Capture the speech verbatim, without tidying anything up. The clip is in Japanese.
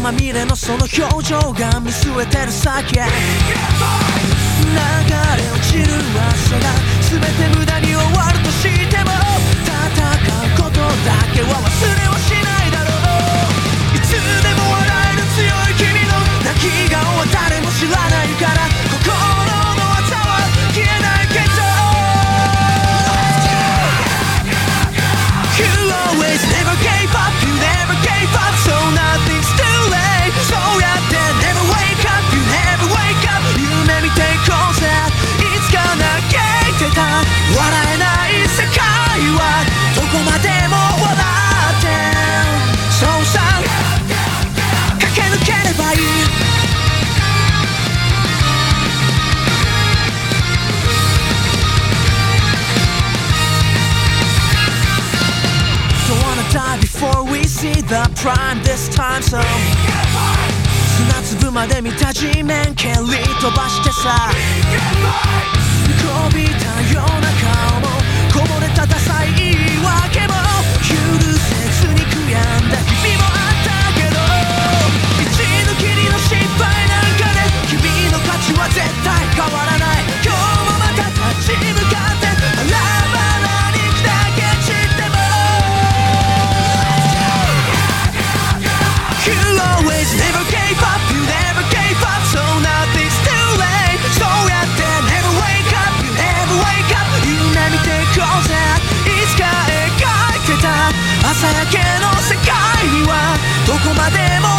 まみれのその表情が見据えてる先へ流れ落ちる朝が全て無駄に終わるとしても戦うことだけは忘れはしないだろう。いつでも笑える強い君の泣き顔は誰も知らないから心の技は消えないけど You always never gave up, you never gave up, so nothing's too late. そうやって never wake up, you never wake up. 夢見ていこうぜ、いつか嘆いてた笑えない世界はどこまでも笑ってそうさ駆け抜ければいい。Before we see the prime this time, so 砂粒まで見た地面蹴り飛ばしてさこびたような顔もこぼれたダサい言い訳も許せずに悔やんだ日々もあったけど一度きりの失敗なんかで君の価値は絶対変わらない。今日もまた立ち向かってバラバラにだけ散ってもYou always never gave up, you never gave up, so nothing's too late. そうやって never wake up, you never wake up. 夢見ていこうぜ、いつか描いてた朝焼けの世界にはどこまでも